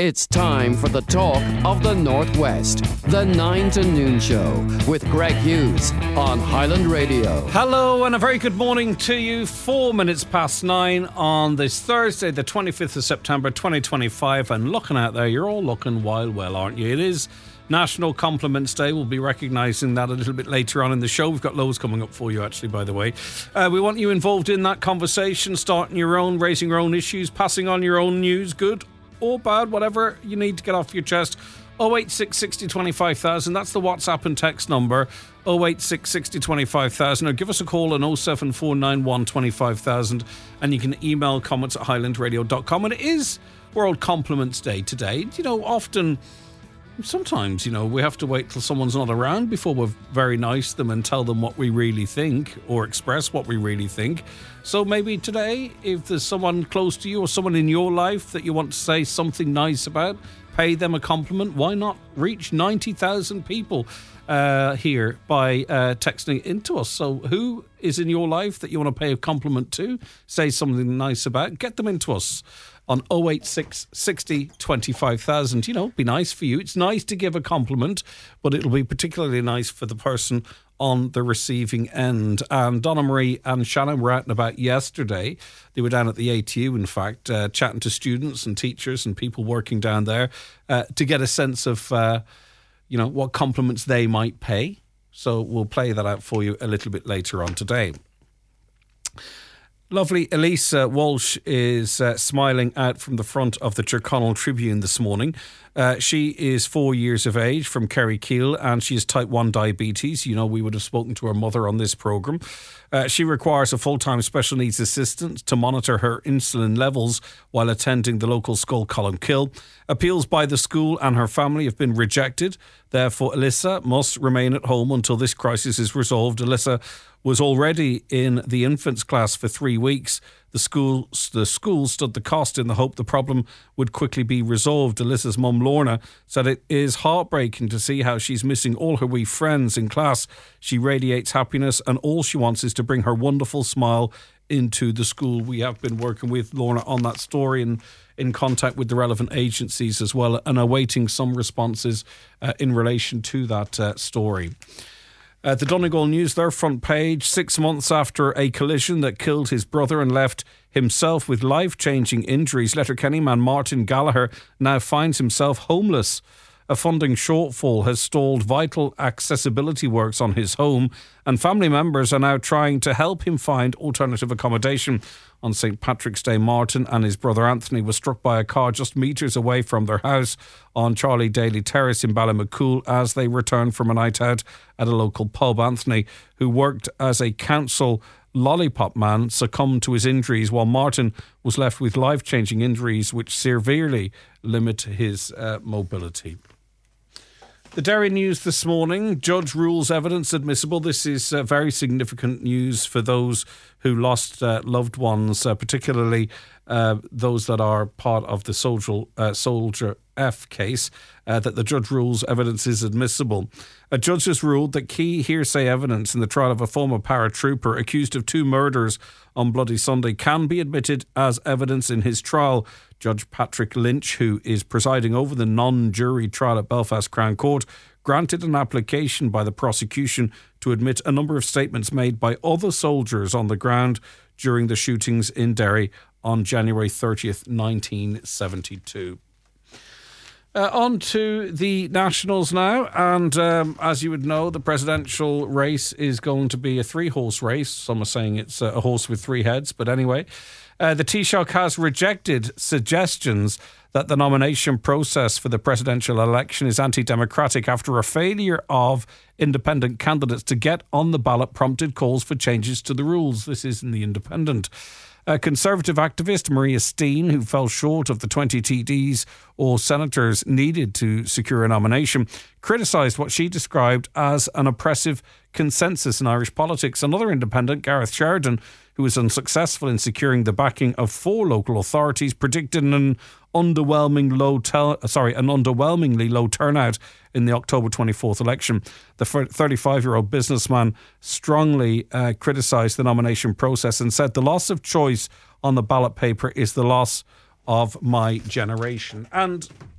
It's time for the talk of the Northwest, the 9 to Noon Show with Greg Hughes on Highland Radio. Hello and a very good morning to you. 4 minutes past 9 on this Thursday, the 25th of September 2025. And looking out there, you're all looking wild well, aren't you? It is National Compliments Day. We'll be recognising that a little bit later on in the show. We've got loads coming up for you, actually, by the way. We want you involved in that conversation, starting your own, raising your own issues, passing on your own news, good or bad, whatever you need to get off your chest. 086 60 25,000, that's the WhatsApp and text number. 086 60 25,000, or give us a call on 07491 25,000, and you can email comments at highlandradio.com. And it is World Compliments Day today. You know, sometimes, we have to wait till someone's not around before we're very nice to them and tell them what we really think or express what we really think. So maybe today, if there's someone close to you or someone in your life that you want to say something nice about, pay them a compliment. Why not reach 90,000 people here by texting into us? So who is in your life that you want to pay a compliment to, say something nice about, get them into us on 086 60 25,000. Be nice for you. It's nice to give a compliment, but it'll be particularly nice for the person on the receiving end. And Donna Marie and Shannon were out and about yesterday. They were down at the ATU, in fact, chatting to students and teachers and people working down there to get a sense of, what compliments they might pay. So we'll play that out for you a little bit later on today. Lovely Elisa Walsh is smiling out from the front of the Tyrconnell Tribune this morning. She is 4 years of age from Kerrykeele, and she has type 1 diabetes. We would have spoken to her mother on this programme. She requires a full-time special needs assistant to monitor her insulin levels while attending the local Skull Columkill. Appeals by the school and her family have been rejected. Therefore, Elisa must remain at home until this crisis is resolved. Elisa was already in the infants class for 3 weeks. The school stood the cost in the hope the problem would quickly be resolved. Elisa's mum, Lorna, said it is heartbreaking to see how she's missing all her wee friends in class. She radiates happiness and all she wants is to bring her wonderful smile into the school. We have been working with Lorna on that story and in contact with the relevant agencies as well, and awaiting some responses in relation to that story. The Donegal News, their front page, 6 months after a collision that killed his brother and left himself with life-changing injuries, Letterkenny man Martin Gallagher now finds himself homeless. A funding shortfall has stalled vital accessibility works on his home, and family members are now trying to help him find alternative accommodation. On St. Patrick's Day, Martin and his brother Anthony were struck by a car just metres away from their house on Charlie Daly Terrace in Ballymacool as they returned from a night out at a local pub. Anthony, who worked as a council lollipop man, succumbed to his injuries, while Martin was left with life-changing injuries which severely limit his mobility. The Derry News this morning, judge rules evidence admissible. This is very significant news for those who lost loved ones, particularly those that are part of the Soldier F case, that the judge rules evidence is admissible. A judge has ruled that key hearsay evidence in the trial of a former paratrooper accused of 2 murders on Bloody Sunday can be admitted as evidence in his trial. Judge Patrick Lynch, who is presiding over the non-jury trial at Belfast Crown Court, granted an application by the prosecution to admit a number of statements made by other soldiers on the ground during the shootings in Derry on January 30th, 1972. On to the Nationals now, and as you would know, the presidential race is going to be a 3-horse race. Some are saying it's a horse with 3 heads, but anyway. The Taoiseach has rejected suggestions that the nomination process for the presidential election is anti-democratic after a failure of independent candidates to get on the ballot prompted calls for changes to the rules. This is in the Independent. Conservative activist Maria Steen, who fell short of the 20 TDs or senators needed to secure a nomination, criticised what she described as an oppressive consensus in Irish politics. Another independent, Gareth Sheridan, who was unsuccessful in securing the backing of 4 local authorities, predicted an underwhelmingly low turnout in the October 24th election. The 35-year-old businessman strongly criticised the nomination process and said the loss of choice on the ballot paper is the loss of my generation. And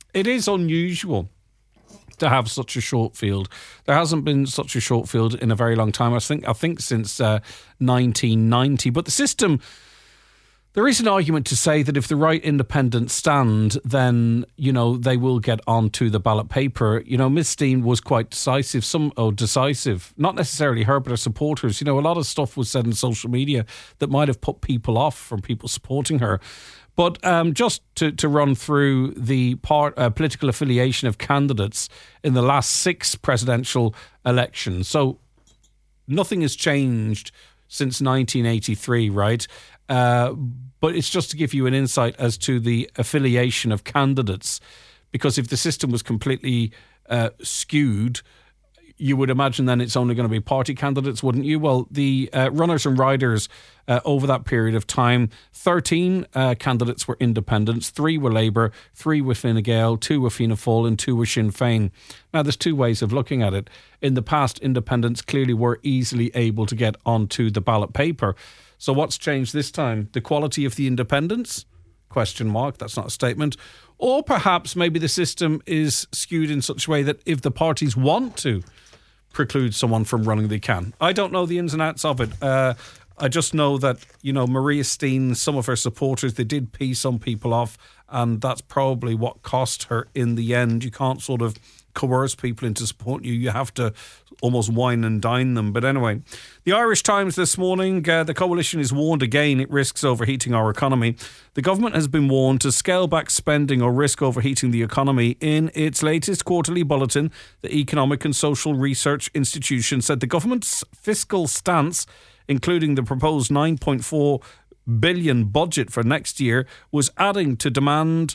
It is unusual to have such a short field. There hasn't been such a short field in a very long time. I think since 1990. But the system, there is an argument to say that if the right independents stand, then, you know, they will get onto the ballot paper. You know, Ms. Steen was quite decisive, not necessarily her, but her supporters. You know, a lot of stuff was said in social media that might have put people off from people supporting her. But just to run through the political affiliation of candidates in the last 6 presidential elections. So nothing has changed since 1983, right? But it's just to give you an insight as to the affiliation of candidates. Because if the system was completely skewed, you would imagine then it's only going to be party candidates, wouldn't you? Well, the runners and riders over that period of time, 13 candidates were independents, 3 were Labour, 3 were Fine Gael, 2 were Fianna Fáil and 2 were Sinn Féin. Now, there's 2 ways of looking at it. In the past, independents clearly were easily able to get onto the ballot paper. So what's changed this time? The quality of the independents? Question mark. That's not a statement. Or perhaps maybe the system is skewed in such a way that if the parties want to preclude someone from running, they can. I don't know the ins and outs of it. I just know that, you know, Maria Steen, some of her supporters, they did pee some people off, and that's probably what cost her in the end. You can't sort of coerce people into supporting you. You have to almost wine and dine them. But anyway, the Irish Times this morning, the coalition is warned again it risks overheating our economy. The government has been warned to scale back spending or risk overheating the economy. In its latest quarterly bulletin, the Economic and Social Research Institution said the government's fiscal stance, including the proposed 9.4 billion budget for next year, was adding to demand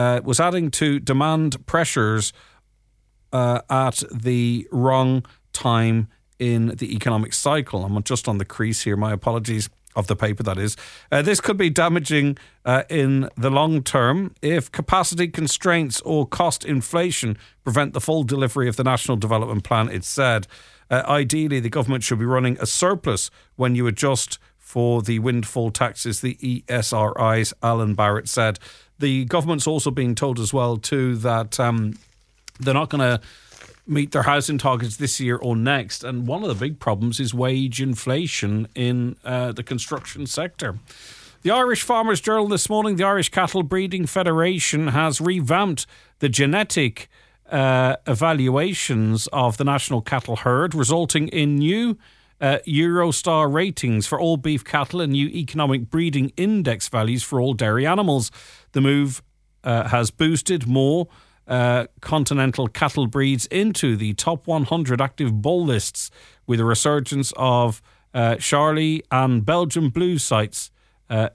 pressures at the wrong time in the economic cycle. I'm just on the crease here, my apologies, of the paper, that is. This could be damaging in the long term if capacity constraints or cost inflation prevent the full delivery of the National Development Plan, it said. Ideally, the government should be running a surplus when you adjust for the windfall taxes, the ESRIs, Alan Barrett said. The government's also being told as well, too, that they're not going to meet their housing targets this year or next. And one of the big problems is wage inflation in the construction sector. The Irish Farmers Journal this morning, the Irish Cattle Breeding Federation has revamped the genetic evaluations of the national cattle herd, resulting in new Eurostar ratings for all beef cattle and new economic breeding index values for all dairy animals. The move has boosted more continental cattle breeds into the top 100 active bull lists, with a resurgence of Charolais and Belgian Blue sires, in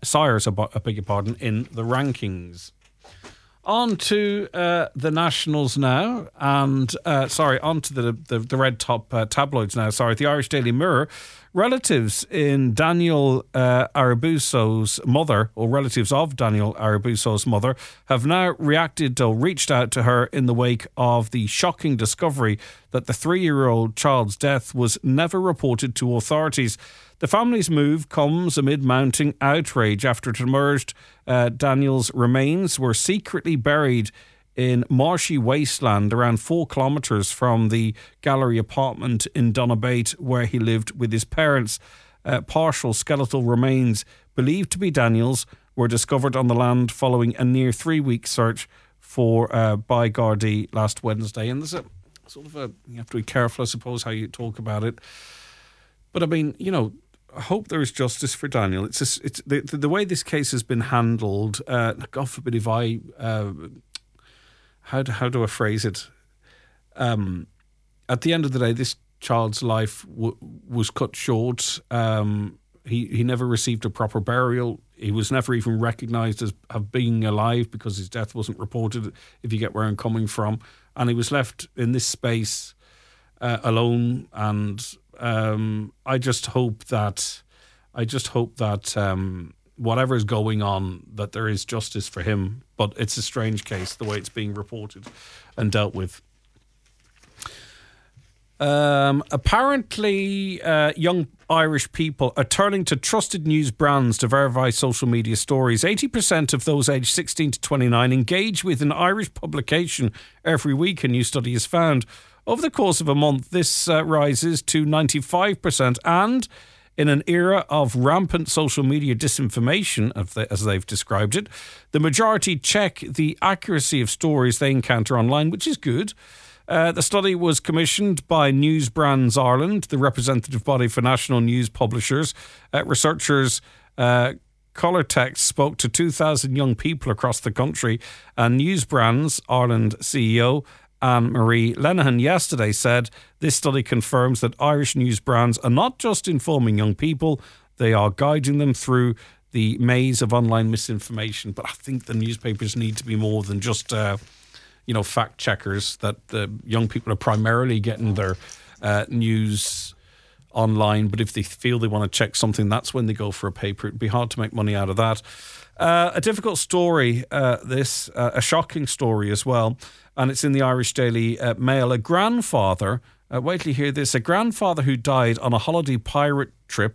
the rankings. On to the Nationals now, and on to the red top tabloids now. The Irish Daily Mirror. Relatives in Daniel Arbuso's mother, or relatives of Daniel Arbuso's mother, have now reached out to her in the wake of the shocking discovery that the 3-year-old child's death was never reported to authorities. The family's move comes amid mounting outrage after it emerged Daniel's remains were secretly buried in marshy wasteland around 4 kilometres from the Gallery apartment in Donabate, where he lived with his parents. Partial skeletal remains, believed to be Daniel's, were discovered on the land following a near 3-week search by Gardaí last Wednesday. And there's you have to be careful, I suppose, how you talk about it. But I mean, you know, I hope there is justice for Daniel. It's the way this case has been handled. God forbid if I... How do I phrase it? At the end of the day, this child's life was cut short. He never received a proper burial. He was never even recognised as being alive because his death wasn't reported, if you get where I'm coming from. And he was left in this space alone. And I just hope that whatever is going on, that there is justice for him. But it's a strange case, the way it's being reported and dealt with. Apparently, young Irish people are turning to trusted news brands to verify social media stories. 80% of those aged 16 to 29 engage with an Irish publication every week, a new study has found. Over the course of a month, this rises to 95%, and in an era of rampant social media disinformation, as they've described it, the majority check the accuracy of stories they encounter online, which is good. The study was commissioned by News Brands Ireland, the representative body for national news publishers. Researchers Colortext spoke to 2,000 young people across the country, and News Brands Ireland CEO Anne-Marie Lenihan yesterday said this study confirms that Irish news brands are not just informing young people, they are guiding them through the maze of online misinformation. But I think the newspapers need to be more than just fact checkers, that the young people are primarily getting their news online, but if they feel they want to check something, that's when they go for a paper. It'd be hard to make money out of that. A difficult story, a shocking story as well, and it's in the Irish Daily Mail. A grandfather, wait till you hear this, a grandfather who died on a holiday pirate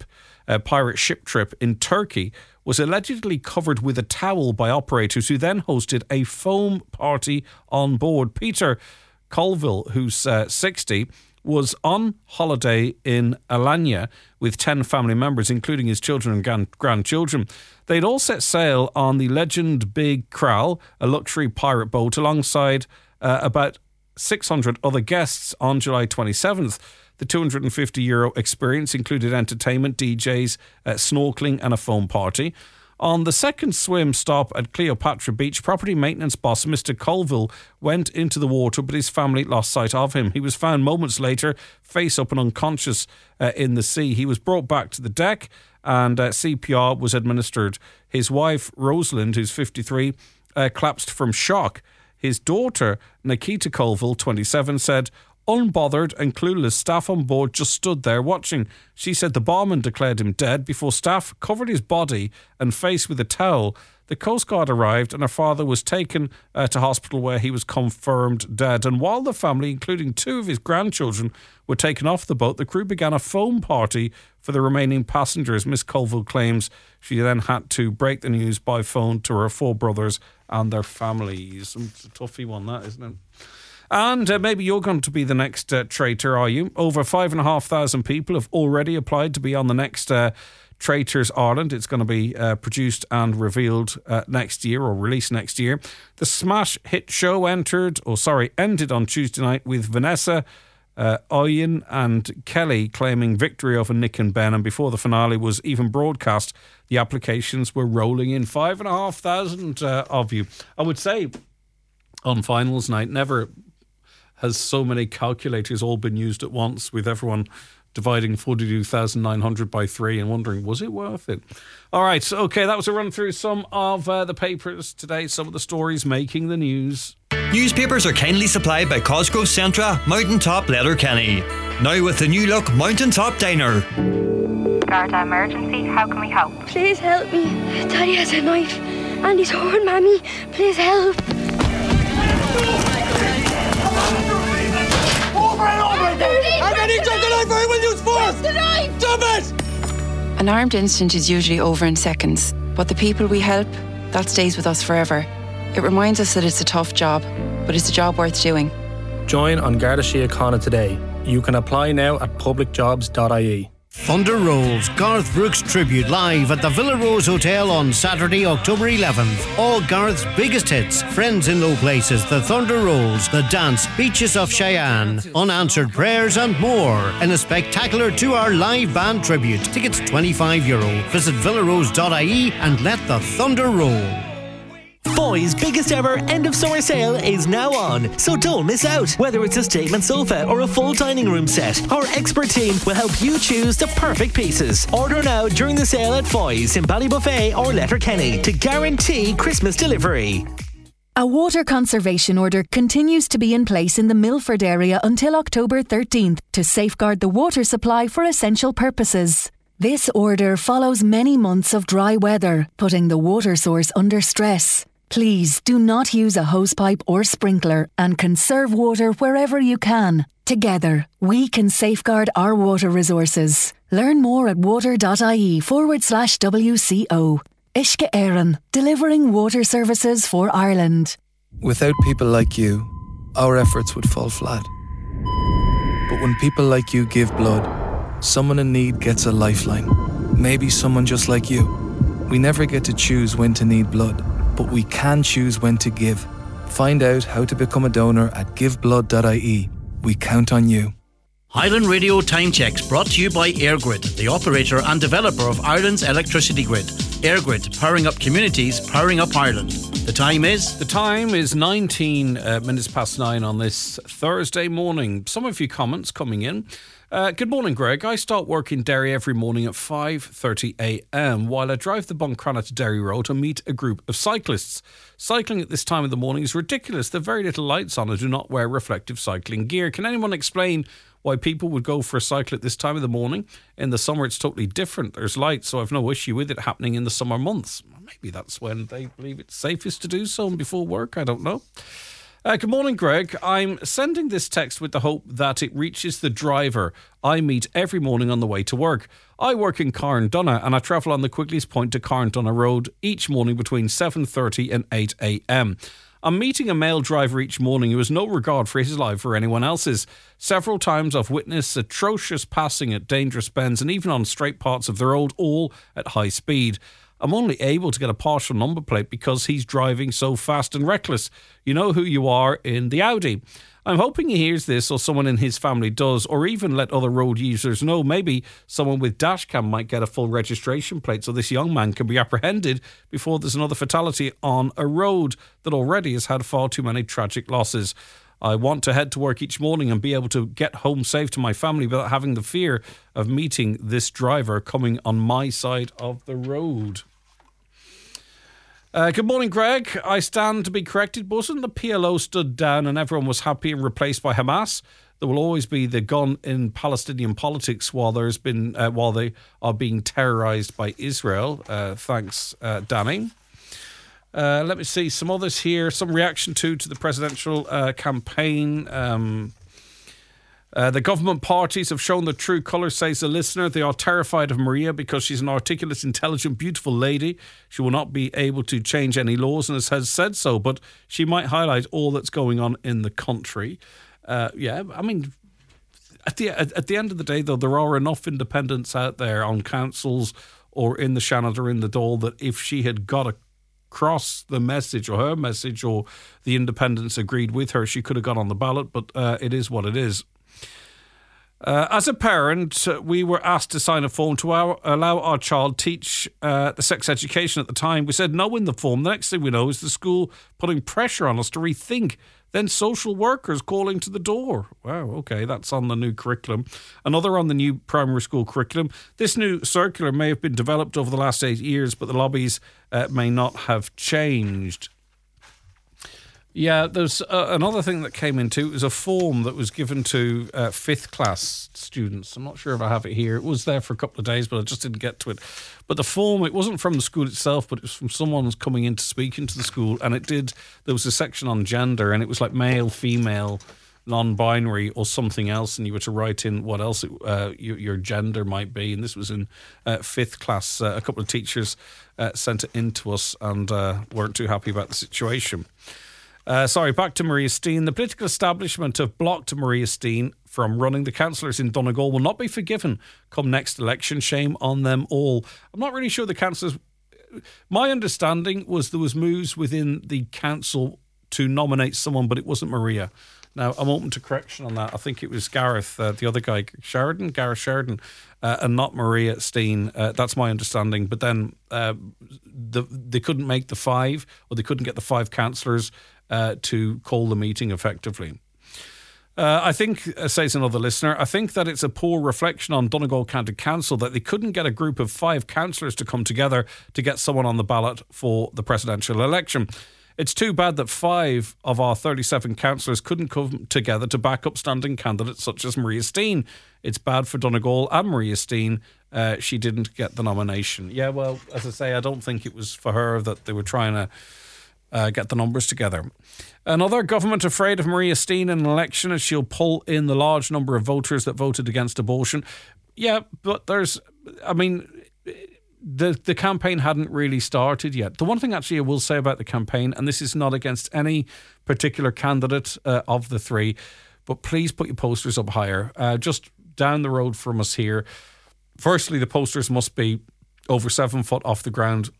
ship trip in Turkey was allegedly covered with a towel by operators who then hosted a foam party on board. Peter Colville, who's 60, was on holiday in Alanya with 10 family members, including his children and grandchildren. They'd all set sail on the Legend Big Kral, a luxury pirate boat, alongside about 600 other guests on July 27th. The €250 experience included entertainment, DJs, snorkeling and a foam party. On the second swim stop at Cleopatra Beach, property maintenance boss Mr. Colville went into the water, but his family lost sight of him. He was found moments later, face up and unconscious in the sea. He was brought back to the deck and CPR was administered. His wife, Rosalind, who's 53, collapsed from shock. His daughter, Nikita Colville, 27, said, unbothered and clueless, staff on board just stood there watching. She said the barman declared him dead before staff covered his body and face with a towel. The Coast Guard arrived and her father was taken to hospital where he was confirmed dead. And while the family, including 2 of his grandchildren, were taken off the boat, the crew began a foam party for the remaining passengers. Miss Colville claims she then had to break the news by phone to her 4 brothers and their families. It's a toughie one, that, isn't it? And maybe you're going to be the next traitor, are you? Over 5,500 people have already applied to be on the next Traitors Ireland. It's going to be produced and revealed next year, or released next year. The smash hit show ended on Tuesday night with Vanessa, Oyen and Kelly claiming victory over Nick and Ben. And before the finale was even broadcast, the applications were rolling in. 5,500 of you. I would say on finals night, never has so many calculators all been used at once, with everyone dividing 42,900 by 3 and wondering, was it worth it? All right, okay, that was a run through some of the papers today, some of the stories making the news. Newspapers are kindly supplied by Cosgrove Centra, Mountain Top, Letterkenny. Now with the new look Mountain Top Diner. Garda emergency, how can we help? Please help me. Daddy has a knife and he's hurting Mammy. Please help. And then he took the knife, I will use force! The knife! Stop it! An armed incident is usually over in seconds, but the people we help, that stays with us forever. It reminds us that it's a tough job, but it's a job worth doing. Join on Garda Síochána today. You can apply now at publicjobs.ie. Thunder Rolls, Garth Brooks tribute live at the Villa Rose Hotel on Saturday, October 11th. All Garth's biggest hits, Friends in Low Places, The Thunder Rolls, The Dance, Beaches of Cheyenne, Unanswered Prayers and more in a spectacular 2-hour live band tribute. Tickets €25. Visit villarose.ie and let the thunder roll. Foy's biggest ever end of summer sale is now on, so don't miss out. Whether it's a statement sofa or a full dining room set, our expert team will help you choose the perfect pieces. Order now during the sale at Foy's in Ballybuffet or Letterkenny to guarantee Christmas delivery. A water conservation order continues to be in place in the Milford area until October 13th to safeguard the water supply for essential purposes. This order follows many months of dry weather, putting the water source under stress. Please do not use a hosepipe or sprinkler and conserve water wherever you can. Together, we can safeguard our water resources. Learn more at water.ie/WCO. Uisce Éireann, delivering water services for Ireland. Without people like you, our efforts would fall flat. But when people like you give blood, someone in need gets a lifeline. Maybe someone just like you. We never get to choose when to need blood, but we can choose when to give. Find out how to become a donor at giveblood.ie. We count on you. Highland Radio Time Checks brought to you by EirGrid, the operator and developer of Ireland's electricity grid. EirGrid, powering up communities, powering up Ireland. The time is? The time is 19 minutes past 9 on this Thursday morning. Some of you comments coming in. Good morning, Greg. I start work in Derry every morning at 5:30 a.m. while I drive the Buncrana to Derry Road to meet a group of cyclists. Cycling at this time of the morning is ridiculous. There are very little lights on and do not wear reflective cycling gear. Can anyone explain why people would go for a cycle at this time of the morning? In the summer, it's totally different. There's lights, so I've no issue with it happening in the summer months. Maybe that's when they believe it's safest to do so before work. I don't know. Good morning, Greg. I'm sending this text with the hope that it reaches the driver I meet every morning on the way to work. I work in Carndonagh and I travel on the Quigley's Point to Carndonagh Road each morning between 7:30 and 8 a.m. I'm meeting a male driver each morning who has no regard for his life or anyone else's. Several times I've witnessed atrocious passing at dangerous bends and even on straight parts of the road, all at high speed. I'm only able to get a partial number plate because he's driving so fast and reckless. You know who you are in the Audi. I'm hoping he hears this or someone in his family does, or even let other road users know. Maybe someone with dashcam might get a full registration plate so this young man can be apprehended before there's another fatality on a road that already has had far too many tragic losses. I want to head to work each morning and be able to get home safe to my family without having the fear of meeting this driver coming on my side of the road. Good morning, Greg. I stand to be corrected. Wasn't the PLO stood down and everyone was happy and replaced by Hamas? There will always be the gun in Palestinian politics while they are being terrorised by Israel. Thanks, Danny. Let me see some others here. Some reaction to the presidential campaign. The government parties have shown their true colours, says the listener. They are terrified of Maria because she's an articulate, intelligent, beautiful lady. She will not be able to change any laws and has said so, but she might highlight all that's going on in the country. At the end of the day, though, there are enough independents out there on councils or in the Shannon or in the Dáil that if she had got across the message or her message or the independents agreed with her, she could have got on the ballot, but it is what it is. As a parent, we were asked to sign a form to allow our child teach the sex education at the time. We said no in the form. The next thing we know is the school putting pressure on us to rethink. Then social workers calling to the door. Wow, okay, that's on the new curriculum. Another on the new primary school curriculum. This new circular may have been developed over the last 8 years, but the lobbies may not have changed. Yeah, there's another thing that came into it was a form that was given to fifth class students. I'm not sure if I have it here. It was there for a couple of days, but I just didn't get to it. But the form, it wasn't from the school itself, but it was from someone who's coming in to speak into the school. And there was a section on gender, and it was like male, female, non-binary or something else. And you were to write in what else your gender might be. And this was in fifth class. A couple of teachers sent it in to us and weren't too happy about the situation. Back to Maria Steen. The political establishment have blocked Maria Steen from running. The councillors in Donegal will not be forgiven come next election. Shame on them all. I'm not really sure the councillors... My understanding was there was moves within the council to nominate someone, but it wasn't Maria. Now, I'm open to correction on that. I think it was Gareth, the other guy, Gareth Sheridan, and not Maria Steen. That's my understanding. But then they couldn't make the five, or they couldn't get the five councillors to call the meeting effectively. I think, says another listener, I think that it's a poor reflection on Donegal County Council that they couldn't get a group of 5 councillors to come together to get someone on the ballot for the presidential election. It's too bad that 5 of our 37 councillors couldn't come together to back up standing candidates such as Maria Steen. It's bad for Donegal and Maria Steen. She didn't get the nomination. Yeah, well, as I say, I don't think it was for her that they were trying to get the numbers together. Another government afraid of Maria Steen in an election as she'll pull in the large number of voters that voted against abortion. Yeah, but the campaign hadn't really started yet. The one thing actually I will say about the campaign, and this is not against any particular candidate of the three, but please put your posters up higher. Just down the road from us here, firstly, the posters must be over 7 foot off the ground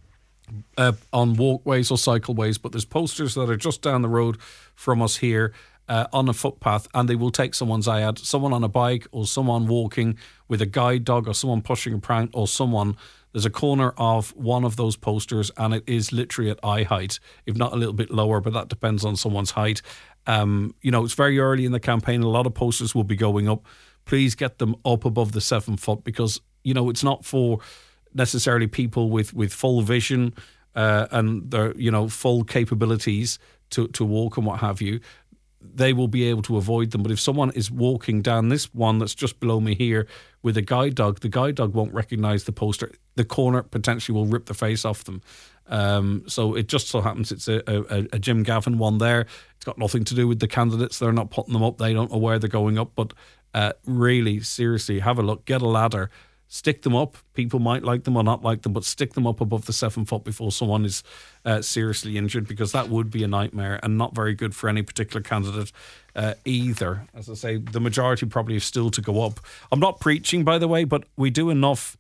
on walkways or cycleways, but there's posters that are just down the road from us here on a footpath, and they will take someone's eye out. Someone on a bike or someone walking with a guide dog or someone pushing a pram or someone. There's a corner of one of those posters and it is literally at eye height, if not a little bit lower, but that depends on someone's height. It's very early in the campaign. A lot of posters will be going up. Please get them up above the 7 foot because, it's not for necessarily people with full vision and their, full capabilities to walk and what have you. They will be able to avoid them. But if someone is walking down this one that's just below me here with a guide dog, the guide dog won't recognise the poster. The corner potentially will rip the face off them. So it just so happens it's a Jim Gavin one there. It's got nothing to do with the candidates. They're not putting them up. They don't know where they're going up. But really, seriously, have a look. Get a ladder. Stick them up. People might like them or not like them, but stick them up above the 7 foot before someone is seriously injured, because that would be a nightmare and not very good for any particular candidate either. As I say, the majority probably have still to go up. I'm not preaching, by the way, but we do enough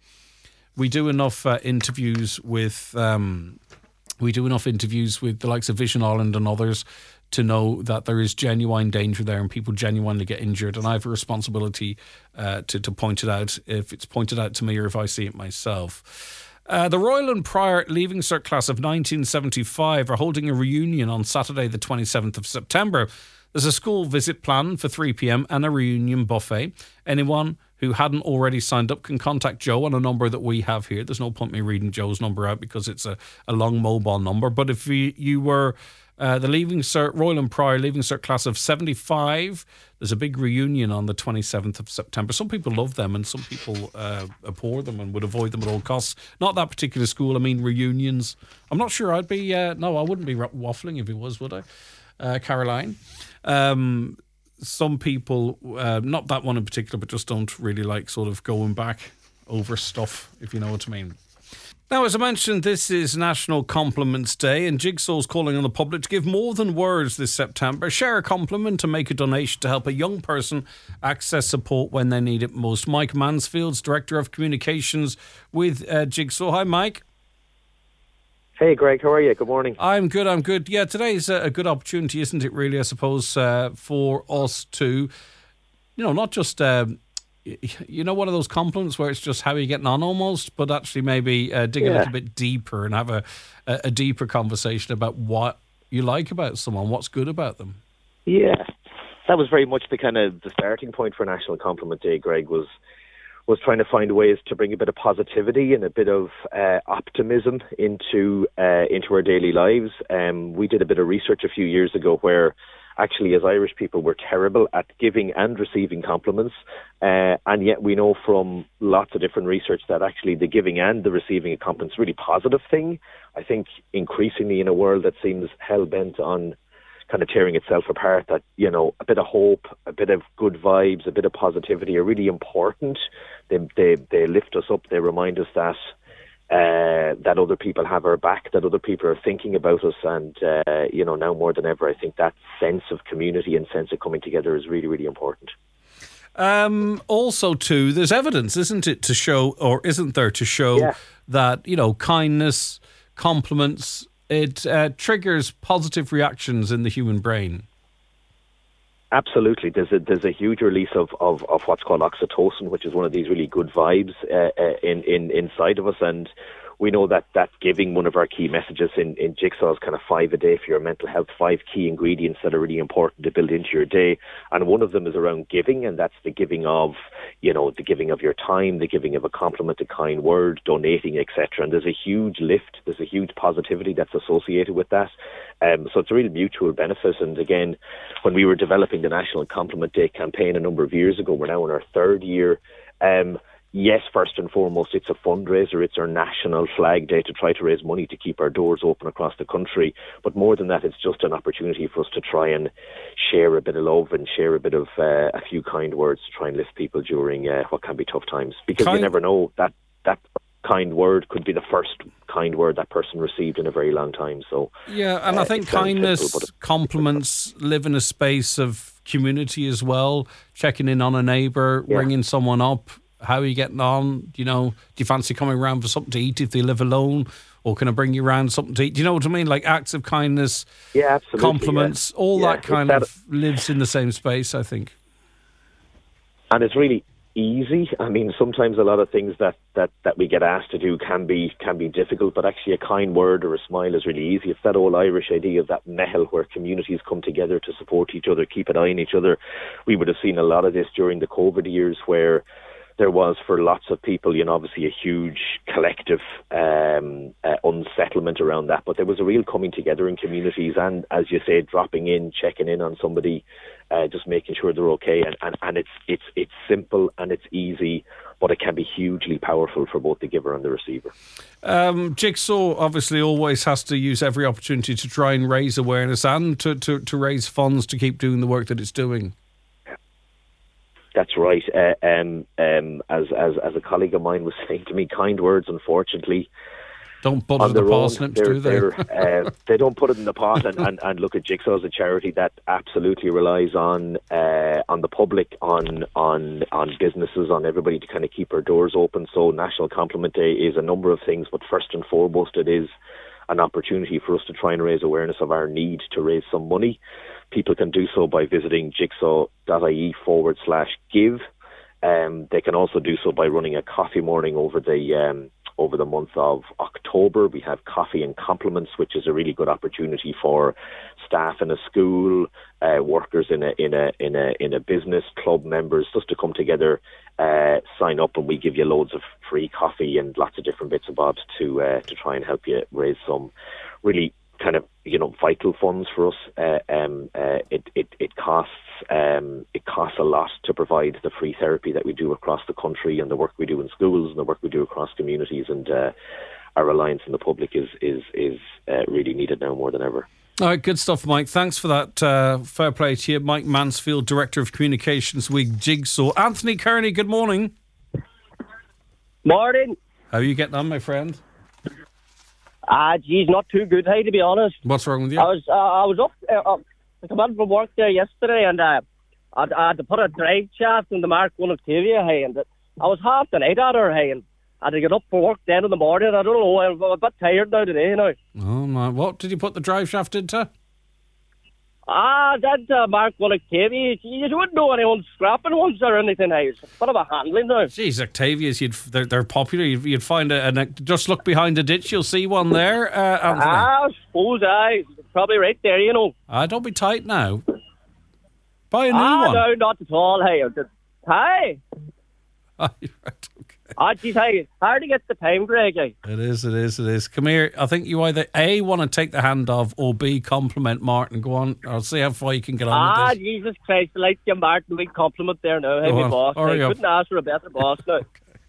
interviews with the likes of Vision Ireland and others to know that there is genuine danger there and people genuinely get injured, and I have a responsibility to point it out if it's pointed out to me or if I see it myself. The Royal and Prior Leaving Cert class of 1975 are holding a reunion on Saturday the 27th of September. There's a school visit planned for 3 p.m. and a reunion buffet. Anyone who hadn't already signed up can contact Joe on a number that we have here. There's no point me reading Joe's number out because it's a long mobile number. But if you were the Leaving Cert, Royal and Prior Leaving Cert class of 75, there's a big reunion on the 27th of September. Some people love them and some people abhor them and would avoid them at all costs. Not that particular school, I mean reunions. I'm not sure I'd be, no, I wouldn't be waffling if it was, would I? Caroline. Some people, not that one in particular, but just don't really like sort of going back over stuff, if you know what I mean. Now, as I mentioned, this is National Compliments Day, and Jigsaw's calling on the public to give more than words this September. Share a compliment and make a donation to help a young person access support when they need it most. Mike Mansfield's Director of Communications with Jigsaw. Hi, Mike. Hey, Greg, how are you? Good morning. I'm good. Yeah, today's a good opportunity, isn't it, really, I suppose, for us to, not just... one of those compliments where it's just how are you getting on almost, but actually maybe dig a little bit deeper and have a deeper conversation about what you like about someone, what's good about them. Yeah, that was very much the starting point for National Compliment Day, Greg, was trying to find ways to bring a bit of positivity and a bit of optimism into our daily lives. We did a bit of research a few years ago where actually, as Irish people, we're terrible at giving and receiving compliments. And yet we know from lots of different research that actually the giving and the receiving of compliments is a really positive thing. I think increasingly in a world that seems hell-bent on kind of tearing itself apart, that, a bit of hope, a bit of good vibes, a bit of positivity are really important. They lift us up. They remind us that other people have our back, that other people are thinking about us, and now more than ever, I think that sense of community and sense of coming together is really, really important. Also, too, there's evidence, isn't it, to show, or isn't there, to show that kindness, compliments, it triggers positive reactions in the human brain. Absolutely. There's a huge release of what's called oxytocin, which is one of these really good vibes inside of us, and we know that giving, one of our key messages in Jigsaw's kind of 5 a day for your mental health, 5 key ingredients that are really important to build into your day. And one of them is around giving, and that's the giving of, the giving of your time, the giving of a compliment, a kind word, donating, etc. And there's a huge lift, there's a huge positivity that's associated with that. So it's a real mutual benefit. And again, when we were developing the National Compliment Day campaign a number of years ago, we're now in our 3rd year, yes, first and foremost, it's a fundraiser. It's our National Flag Day to try to raise money to keep our doors open across the country. But more than that, it's just an opportunity for us to try and share a bit of love and share a bit of a few kind words to try and lift people during what can be tough times. Because you never know, that kind word could be the first kind word that person received in a very long time. So yeah, and I think kindness, compliments, live in a space of community as well. Checking in on a neighbour, ringing someone up. How are you getting on? You know, do you fancy coming around for something to eat if they live alone? Or can I bring you around something to eat? Do you know what I mean? Like acts of kindness, absolutely, compliments, all that kind of lives in the same space, I think. And it's really easy. I mean, sometimes a lot of things that we get asked to do can be difficult, but actually a kind word or a smile is really easy. It's that old Irish idea of that mehel where communities come together to support each other, keep an eye on each other. We would have seen a lot of this during the COVID years where there was, for lots of people, you know, obviously a huge collective unsettlement around that. But there was a real coming together in communities and, as you say, dropping in, checking in on somebody, just making sure they're okay. And it's simple and it's easy, but it can be hugely powerful for both the giver and the receiver. Jigsaw obviously always has to use every opportunity to try and raise awareness and to raise funds to keep doing the work that it's doing. That's right. As a colleague of mine was saying to me, kind words, unfortunately, don't put it in the parsnips, do they? They don't put it in the pot. And look at Jigsaw as a charity that absolutely relies on the public, on businesses, on everybody to kind of keep our doors open. So National Compliment Day is a number of things, but first and foremost, it is an opportunity for us to try and raise awareness of our need to raise some money. People can do so by visiting jigsaw.ie/give. They can also do so by running a coffee morning over the month of October. We have Coffee and Compliments, which is a really good opportunity for staff in a school, workers in a business, club members, just to come together, sign up, and we give you loads of free coffee and lots of different bits and bobs to try and help you raise some really kind of, you know, vital funds for us. It costs a lot to provide the free therapy that we do across the country, and the work we do in schools, and the work we do across communities, and our reliance on the public is really needed now more than ever. All right, good stuff, Mike. Thanks for that. Fair play to you. Mike Mansfield, Director of Communications with Jigsaw. Anthony Kearney, good morning. Morning. How are you getting on, my friend? Geez, not too good, hey, to be honest. What's wrong with you? I was up, I came out from work there yesterday, and I had to put a drive shaft in the Mark 1 Octavia, hey, and I was half the night at her, hey, and I had to get up for work then in the morning. I don't know, I'm a bit tired now today, you know. Oh, my. What did you put the drive shaft into? That's Mark 1 Octavia. You wouldn't know anyone's scrapping ones or anything, hey. It's a bit of a handling now. Jeez, Octavias, they're popular. You'd find just look behind the ditch, you'll see one there, Anthony. I suppose, probably right there, you know. Don't be tight now. Buy a new one. No, not at all, hey. Hi. Right, okay. Geez, hey, hard to get the time, Greg. Hey. It is. Come here. I think you either A, want to take the hand off, or B, compliment Martin. Go on. I'll see how far you can get on with this. Jesus Christ, I like you, Martin. Big compliment there now. Hey, my boss. I couldn't ask for a better boss now.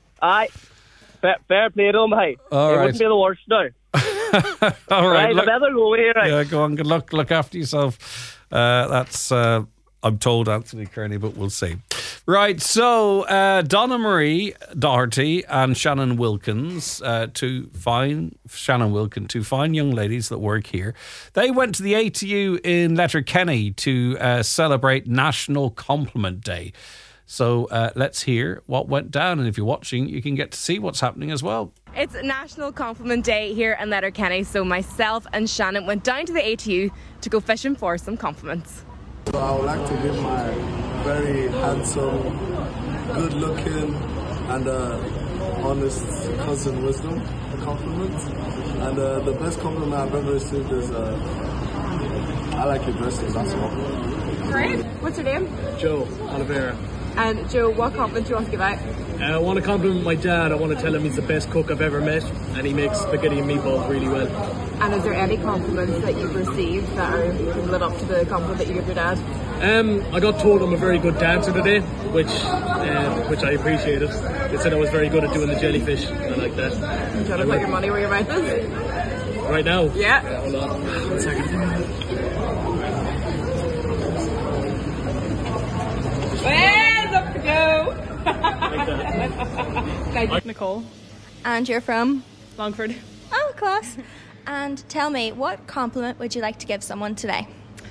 Fair play to him, hey. All it right. wouldn't be the worst now. All right. I better go here, right? Yeah, go on. Good luck. Look after yourself. That's... I'm told Anthony Kearney, but we'll see. Right, so Donna Marie Doherty and Shannon Wilkins, two fine young ladies that work here. They went to the ATU in Letterkenny to celebrate National Compliment Day. So let's hear what went down. And if you're watching, you can get to see what's happening as well. It's National Compliment Day here in Letterkenny. So myself and Shannon went down to the ATU to go fishing for some compliments. So I would like to give my very handsome, good-looking and honest cousin Wisdom a compliment. And the best compliment I've ever received is, I like your dressing, that's all. Great. What's your name? Joe Oliveira. And Joe, what compliment do you want to give out? I want to compliment my dad. I want to tell him he's the best cook I've ever met, and he makes spaghetti and meatballs really well. And is there any compliments that you've received that are lit up to the compliment that you give your dad? I got told I'm a very good dancer today, which I appreciated. They said I was very good at doing the jellyfish. I like that. You trying to put your money where your mouth is? Right now? Yeah. Hold on. 1 second. Where's up to go? Nicole. And you're from? Longford. Oh, class. And tell me, what compliment would you like to give someone today?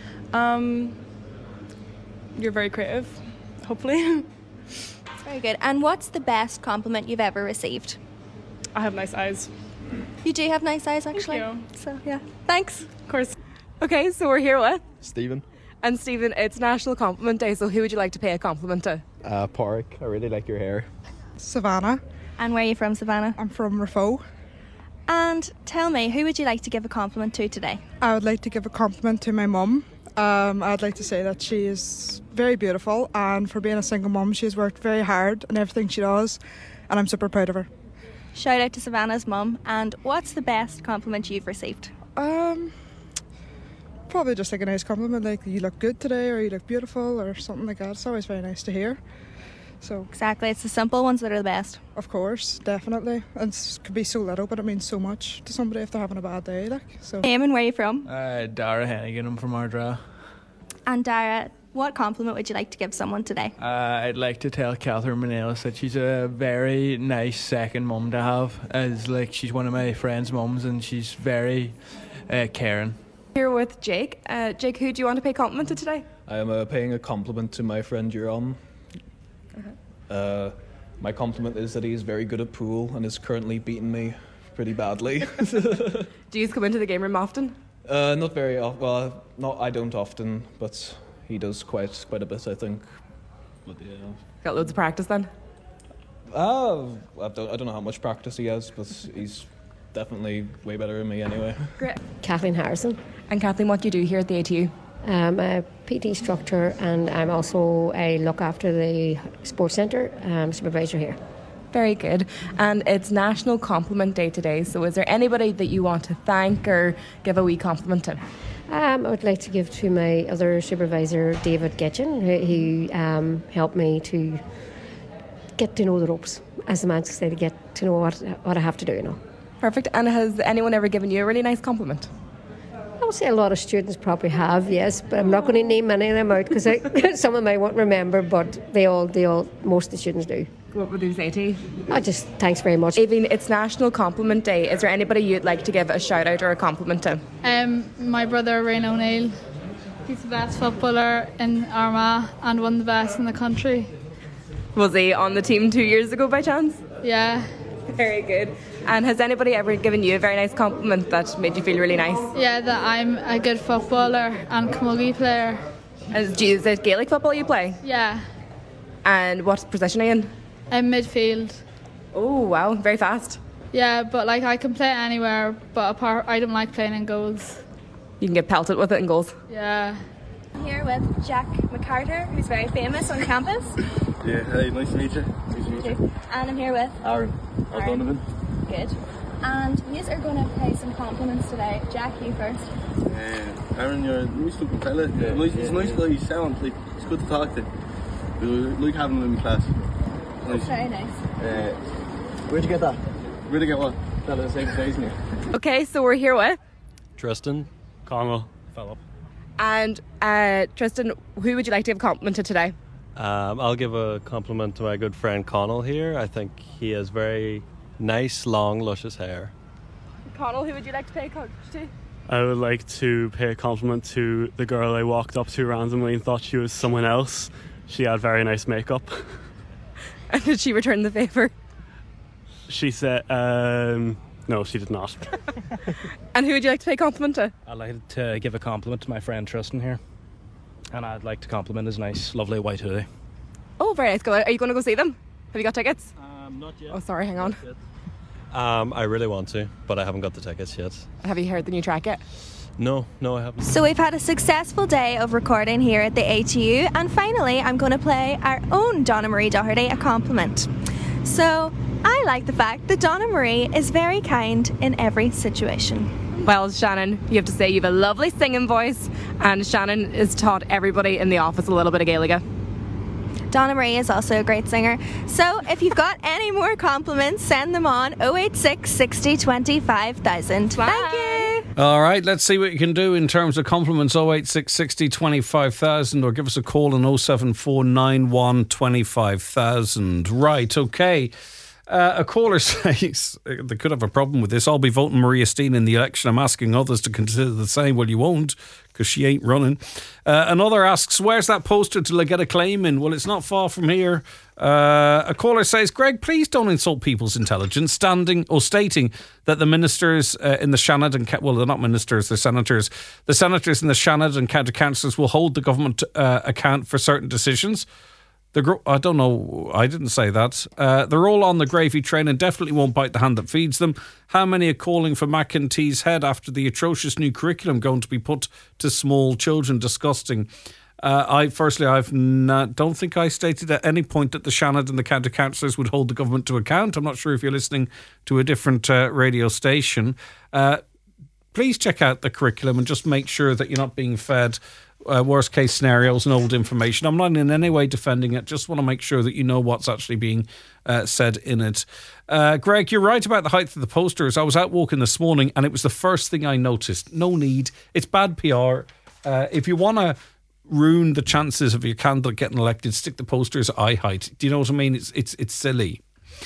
You're very creative, hopefully. Very good. And what's the best compliment you've ever received? I have nice eyes. You do have nice eyes, actually. Thank you. So, yeah. Thanks. Of course. Okay, so we're here with Stephen. And Stephen, it's National Compliment Day, so who would you like to pay a compliment to? Pádraig, I really like your hair. Savannah. And where are you from, Savannah? I'm from Raphoe. And tell me, who would you like to give a compliment to today? I would like to give a compliment to my mum. I'd like to say that she is very beautiful, and for being a single mum, she's worked very hard in everything she does, and I'm super proud of her. Shout out to Savannah's mum. And what's the best compliment you've received? Probably just like a nice compliment, like you look good today, or you look beautiful, or something like that. It's always very nice to hear. So exactly, it's the simple ones that are the best. Of course, definitely. And it could be so little, but it means so much to somebody if they're having a bad day. So. Eamon, where are you from? Dara Hennigan, I'm from Ardra. And Dara, what compliment would you like to give someone today? I'd like to tell Catherine Manelis that she's a very nice second mum to have, as like she's one of my friend's mums and she's very caring. Here with Jake. Jake, who do you want to pay compliment to today? I am paying a compliment to my friend Juran. My compliment is that he is very good at pool and is currently beating me pretty badly. Do you come into the game room often? Not very often. Well, I don't often, but he does quite a bit, I think. But yeah. Got loads of practice then? I don't know how much practice he has, but he's definitely way better than me anyway. Great. Kathleen Harrison. And Kathleen, what do you do here at the ATU? I'm a PT instructor, and I'm also look after the sports centre supervisor here. Very good. And it's National Compliment Day today, so is there anybody that you want to thank or give a wee compliment to? I would like to give to my other supervisor, David Getchin, who helped me to get to know the ropes, as the man said, to get to know what I have to do, you know. Perfect. And has anyone ever given you a really nice compliment? I would say a lot of students probably have, yes, but I'm not going to name any of them out because some of them I won't remember, but they all, most of the students do. What would you say to you? Thanks very much. Evelyn, it's National Compliment Day. Is there anybody you'd like to give a shout out or a compliment to? My brother, Ryan O'Neill. He's the best footballer in Armagh and one of the best in the country. Was he on the team 2 years ago by chance? Yeah. Very good. And has anybody ever given you a very nice compliment that made you feel really nice? Yeah, that I'm a good footballer and camogie player. And is it Gaelic football you play? Yeah. And what position are you in? I'm midfield. Oh wow, very fast. Yeah, but I can play anywhere, but I don't like playing in goals. You can get pelted with it in goals. Yeah. I'm here with Jack McCarter, who's very famous on campus. Yeah, hey, nice to meet you. Nice to meet you. And I'm here with Aaron Donovan. Good. And you are going to pay some compliments today. Jack, you first. Aaron, you're a nice looking fella. He's nice guy, you sound it's good to talk to. We like having him in class. Nice. Very nice. Where'd you get that? Where'd you get what? Fella the same size as me. Okay, so we're here with Tristan, Connell, Philip. And Tristan, who would you like to give a compliment to today? I'll give a compliment to my good friend Connell here. I think he has very nice, long, luscious hair. Connell, who would you like to pay a compliment to? I would like to pay a compliment to the girl I walked up to randomly and thought she was someone else. She had very nice makeup. And did she return the favour? She said, no, she did not. And who would you like to pay a compliment to? I'd like to give a compliment to my friend Tristan here. And I'd like to compliment his nice, lovely white hoodie. Oh, very nice. Are you going to go see them? Have you got tickets? Not yet. Oh, sorry, hang on. I really want to, but I haven't got the tickets yet. Have you heard the new track yet? No, I haven't. So we've had a successful day of recording here at the ATU, and finally I'm going to play our own Donna Marie Doherty a compliment. So I like the fact that Donna Marie is very kind in every situation. Well, Shannon, you have to say you have a lovely singing voice, and Shannon has taught everybody in the office a little bit of Gaeilge. Donna Marie is also a great singer. So if you've got any more compliments, send them on 086 60 20 5000. Thank you. All right, let's see what you can do in terms of compliments. 086 60 20 5000, or give us a call on 07491 25000. Right, okay. A caller says they could have a problem with this. I'll be voting Maria Steen in the election. I'm asking others to consider the same. Well, you won't, because she ain't running. Another asks, where's that poster to get a claim in? Well, it's not far from here. A caller says, Greg, please don't insult people's intelligence, stating that the ministers in the Seanad and they're not ministers, they're senators. The senators in the Seanad and county councillors will hold the government account for certain decisions. I don't know, I didn't say that. They're all on the gravy train and definitely won't bite the hand that feeds them. How many are calling for McEntee's head after the atrocious new curriculum going to be put to small children? Disgusting. Don't think I stated at any point that the Seanad and the county councillors would hold the government to account. I'm not sure if you're listening to a different radio station. Please check out the curriculum and just make sure that you're not being fed worst case scenarios and old information. I'm not in any way defending it, just want to make sure that you know what's actually being said in it. Greg, you're right about the height of the posters. I was out walking this morning and it was the first thing I noticed. No need. It's bad PR. If you want to ruin the chances of your candidate getting elected, stick the posters eye height. Do you know what I mean? It's silly.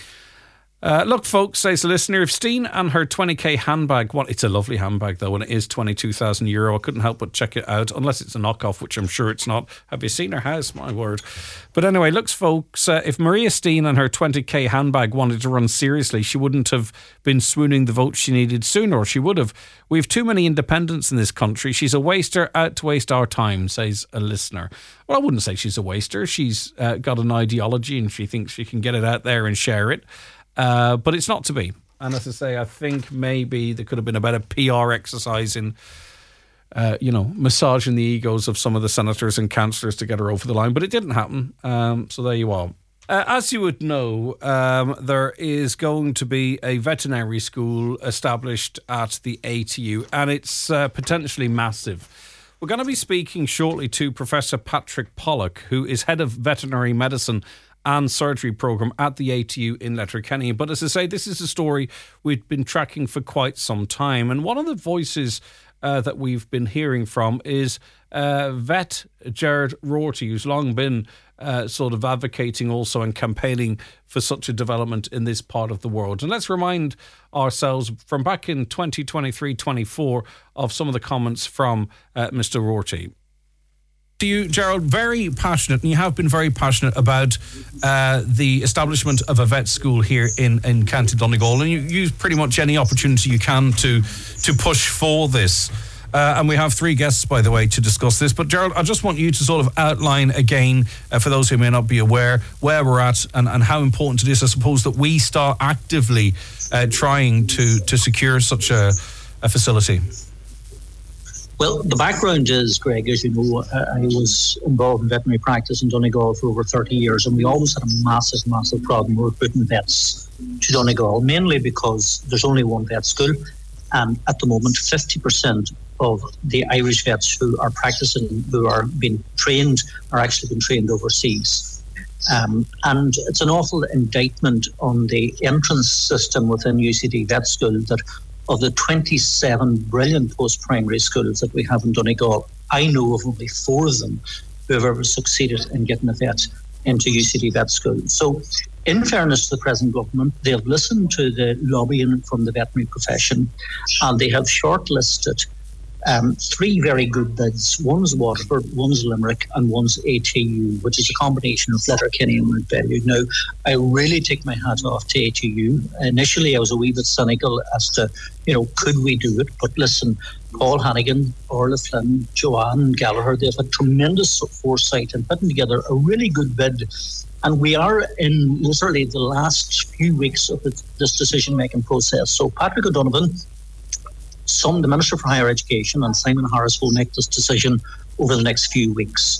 Look, folks, says the listener, if Steen and her 20k handbag, it's a lovely handbag though, and it is €22,000. I couldn't help but check it out, unless it's a knockoff, which I'm sure it's not. Have you seen her house? My word. But anyway, looks, folks, if Maria Steen and her 20k handbag wanted to run seriously, she wouldn't have been swooning the votes she needed sooner, or she would have. We have too many independents in this country. She's a waster, out to waste our time, says a listener. Well, I wouldn't say she's a waster. She's got an ideology and she thinks she can get it out there and share it. But it's not to be. And as I say, I think maybe there could have been a better PR exercise in, massaging the egos of some of the senators and councillors to get her over the line. But it didn't happen. So there you are. As you would know, there is going to be a veterinary school established at the ATU, and it's potentially massive. We're going to be speaking shortly to Professor Patrick Pollock, who is head of veterinary medicine and surgery programme at the ATU in Letterkenny. But as I say, this is a story we've been tracking for quite some time. And one of the voices that we've been hearing from is vet Gerard Rorty, who's long been sort of advocating also and campaigning for such a development in this part of the world. And let's remind ourselves from back in 2023-24 of some of the comments from Mr. Rorty. You, Gerald, very passionate, and you have been very passionate about the establishment of a vet school here in County Donegal, and you use pretty much any opportunity you can to push for this. And we have three guests, by the way, to discuss this. But Gerald, I just want you to sort of outline again, for those who may not be aware, where we're at and how important it is, I suppose, that we start actively trying to secure such a facility. Well, the background is, Greg, as you know, I was involved in veterinary practice in Donegal for over 30 years, and we always had a massive problem recruiting vets to Donegal, mainly because there's only one vet school, and at the moment 50% of the Irish vets who are practicing, who are being trained, are actually being trained overseas. And it's an awful indictment on the entrance system within UCD Vet School that of the 27 brilliant post-primary schools that we have in Donegal, I know of only 4 of them who have ever succeeded in getting a vet into UCD Vet School. So, in fairness to the present government, they have listened to the lobbying from the veterinary profession, and they have shortlisted 3 very good bids. One's Waterford, one's Limerick, and one's ATU, which is a combination of Letterkenny and Mountbellew. Now, I really take my hat off to ATU. Initially, I was a wee bit cynical as to, could we do it? But listen, Paul Hannigan, Orla Flynn, Joanne Gallagher, they've had tremendous foresight in putting together a really good bid. And we are in literally the last few weeks of this decision-making process. So Patrick O'Donovan, the Minister for Higher Education, and Simon Harris will make this decision over the next few weeks.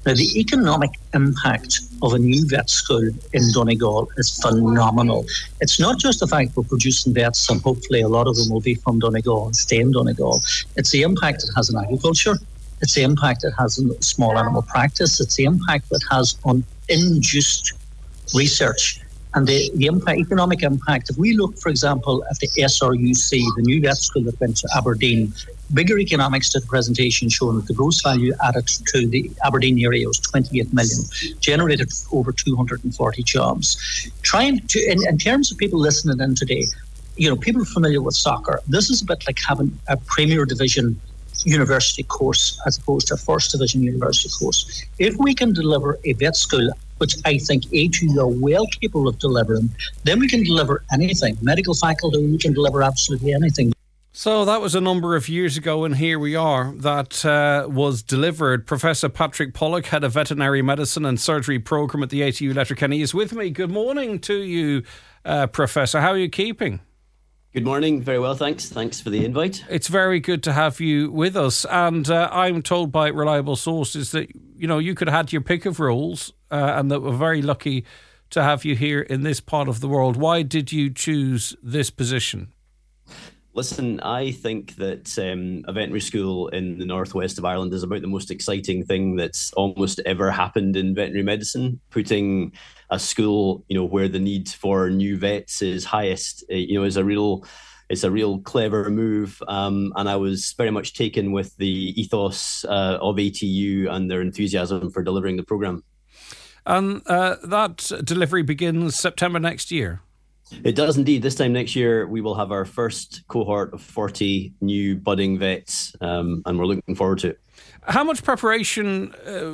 Now, the economic impact of a new vet school in Donegal is phenomenal. It's not just the fact we're producing vets, and hopefully a lot of them will be from Donegal and stay in Donegal. It's the impact it has on agriculture. It's the impact it has on small animal practice. It's the impact it has on induced research. And the economic impact, if we look, for example, at the SRUC, the new vet school that went to Aberdeen, bigger economics to the presentation showing that the gross value added to the Aberdeen area was 28 million, generated over 240 jobs. In terms of people listening in today, people familiar with soccer, this is a bit like having a Premier Division university course as opposed to a First Division university course. If we can deliver a vet school, which I think A2 are well capable of delivering, then we can deliver anything. Medical faculty, we can deliver absolutely anything. So that was a number of years ago, and here we are. That was delivered. Professor Patrick Pollock, Head of Veterinary Medicine and Surgery Programme at the ATU Letterkenny, is with me. Good morning to you, Professor. How are you keeping? Good morning. Very well, thanks. Thanks for the invite. It's very good to have you with us. And I'm told by reliable sources that, you could have had your pick of roles and that we're very lucky to have you here in this part of the world. Why did you choose this position? Listen, I think that a veterinary school in the northwest of Ireland is about the most exciting thing that's almost ever happened in veterinary medicine. Putting a school, where the need for new vets is highest, is a real clever move. And I was very much taken with the ethos of ATU and their enthusiasm for delivering the programme. And that delivery begins September next year. It does indeed. This time next year, we will have our first cohort of 40 new budding vets, and we're looking forward to it. How much preparation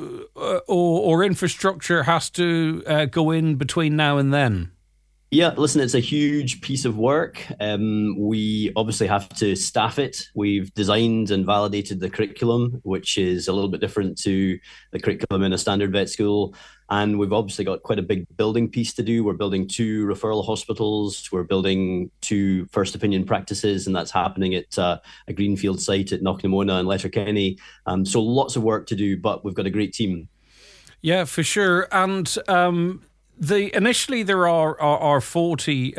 or infrastructure has to go in between now and then? Yeah, listen, it's a huge piece of work. We obviously have to staff it. We've designed and validated the curriculum, which is a little bit different to the curriculum in a standard vet school. And we've obviously got quite a big building piece to do. We're building 2 referral hospitals. We're building 2 first opinion practices, and that's happening at a greenfield site at Knocknamona and Letterkenny. So lots of work to do, but we've got a great team. Yeah, for sure. And initially there are 40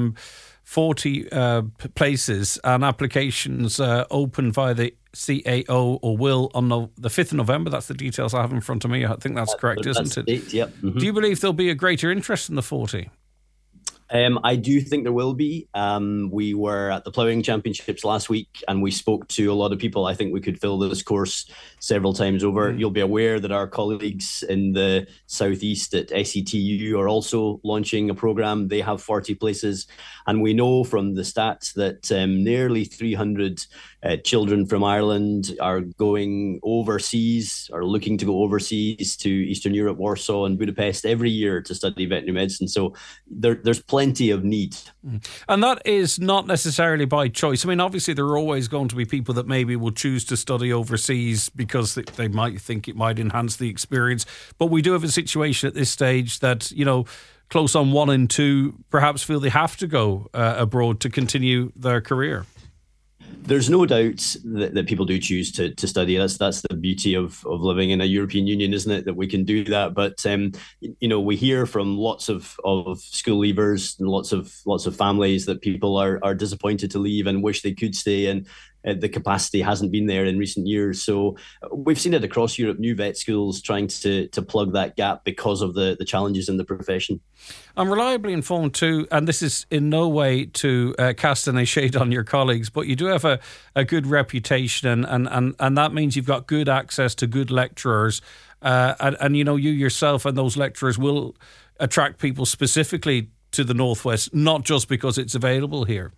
places and applications open via the CAO, or will, on the 5th of November. That's the details I have in front of me. I think that's correct, isn't it? Yep. Mm-hmm. Do you believe there'll be a greater interest in the 40? I do think there will be. We were at the ploughing championships last week and we spoke to a lot of people. I think we could fill this course several times over. You'll be aware that our colleagues in the southeast at SETU are also launching a programme. They have 40 places. And we know from the stats that nearly 300 children from Ireland are going overseas, or looking to go overseas to Eastern Europe, Warsaw and Budapest every year to study veterinary medicine. So there's plenty of need. And that is not necessarily by choice. I mean, obviously there are always going to be people that maybe will choose to study overseas because they might think it might enhance the experience. But we do have a situation at this stage that, close on 1 in 2 perhaps feel they have to go abroad to continue their career. There's no doubt that people do choose to study. That's the beauty of living in a European Union, isn't it? That we can do that. But we hear from lots of school leavers and lots of families that people are disappointed to leave and wish they could stay, and the capacity hasn't been there in recent years. So we've seen it across Europe, new vet schools trying to plug that gap because of the challenges in the profession. I'm reliably informed too, and this is in no way to cast any shade on your colleagues, but you do have a good reputation, and that means you've got good access to good lecturers, and you yourself and those lecturers will attract people specifically to the Northwest, not just because it's available here.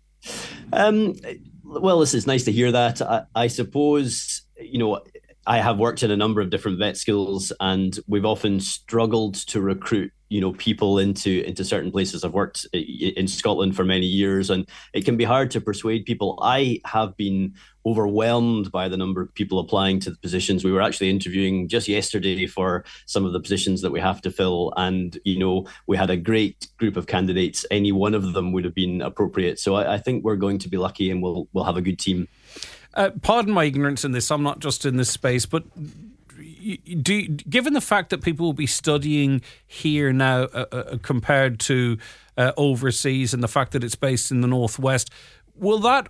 Well, this is nice to hear that. I suppose, I have worked in a number of different vet schools, and we've often struggled to recruit, people into certain places. I've worked in Scotland for many years, and it can be hard to persuade people. I have been overwhelmed by the number of people applying to the positions. We were actually interviewing just yesterday for some of the positions that we have to fill, and we had a great group of candidates. Any one of them would have been appropriate. So I think we're going to be lucky, and we'll have a good team. Pardon my ignorance in this. I'm not just in this space, but given the fact that people will be studying here now compared to overseas, and the fact that it's based in the Northwest, will that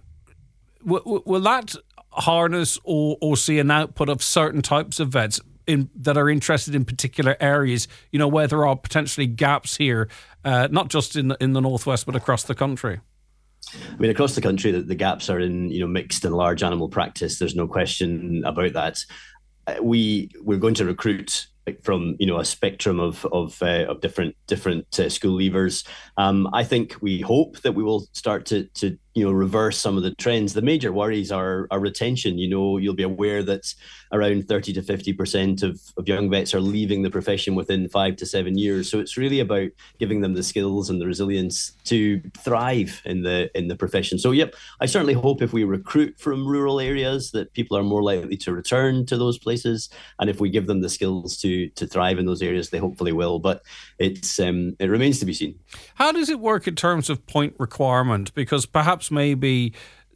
harness or see an output of certain types of vets that are interested in particular areas, where there are potentially gaps here, not just in the Northwest, but across the country? I mean, across the country, the gaps are in mixed and large animal practice. There's no question about that. We're going to recruit from a spectrum of different school leavers. I think we hope that we will start to reverse some of the trends. The major worries are retention. You'll be aware that around 30 to 50% of young vets are leaving the profession within 5 to 7 years. So it's really about giving them the skills and the resilience to thrive in the profession. So I certainly hope if we recruit from rural areas that people are more likely to return to those places, and if we give them the skills to thrive in those areas, they hopefully will. But it remains to be seen. How does it work in terms of point requirement? Because perhaps maybe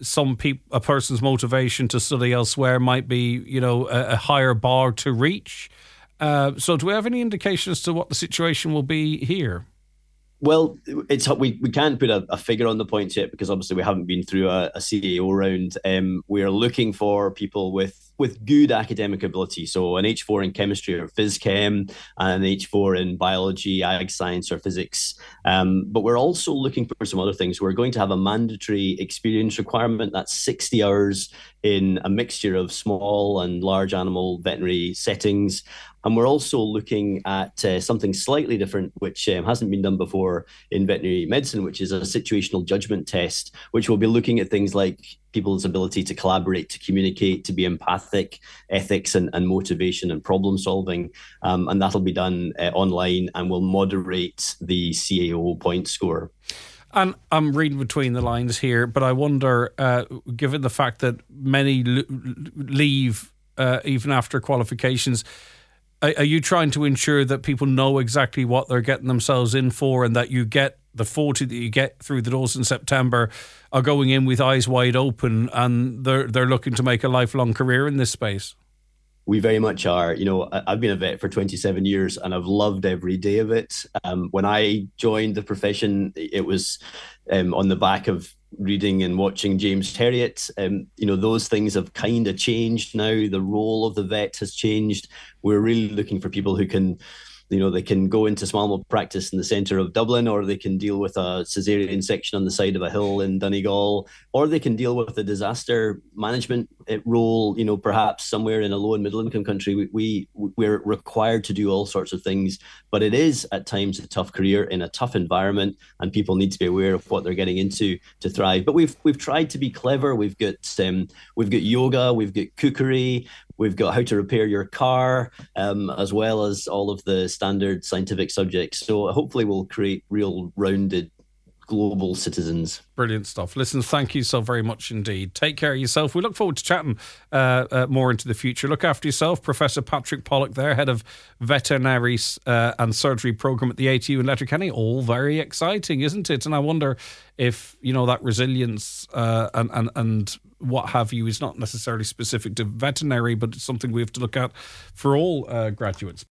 a person's motivation to study elsewhere might be, a higher bar to reach. So do we have any indication as to what the situation will be here? Well, we can't put a figure on the points yet, because obviously we haven't been through a CAO round. We are looking for people with good academic ability, so an H4 in chemistry or phys chem, and an H4 in biology, ag science or physics. But we're also looking for some other things. We're going to have a mandatory experience requirement. That's 60 hours in a mixture of small and large animal veterinary settings. And we're also looking at something slightly different, which hasn't been done before in veterinary medicine, which is a situational judgment test, which will be looking at things like people's ability to collaborate, to communicate, to be empathic, ethics and motivation and problem solving. And that'll be done online and will moderate the CAO point score. And I'm reading between the lines here, but I wonder, given the fact that many leave even after qualifications, are you trying to ensure that people know exactly what they're getting themselves in for, and that you get the 40 that you get through the doors in September are going in with eyes wide open and they're looking to make a lifelong career in this space? We very much are. I've been a vet for 27 years and I've loved every day of it. When I joined the profession, it was on the back of reading and watching James Herriot. Those things have kind of changed now. The role of the vet has changed. We're really looking for people who can, they can go into small animal practice in the centre of Dublin, or they can deal with a caesarean section on the side of a hill in Donegal, or they can deal with a disaster management role, perhaps somewhere in a low and middle income country. We're required to do all sorts of things, but it is at times a tough career in a tough environment, and people need to be aware of what they're getting into to thrive. But we've tried to be clever. We've got yoga, we've got cookery, we've got how to repair your car, as well as all of the standard scientific subjects. So hopefully we'll create real rounded global citizens. Brilliant stuff. Listen, thank you so very much indeed. Take care of yourself. We look forward to chatting more into the future. Look after yourself. Professor Patrick Pollock there, Head of Veterinary and Surgery Programme at the ATU in Letterkenny. All very exciting, isn't it? And I wonder if, that resilience and what have you is not necessarily specific to veterinary, but it's something we have to look at for all graduates.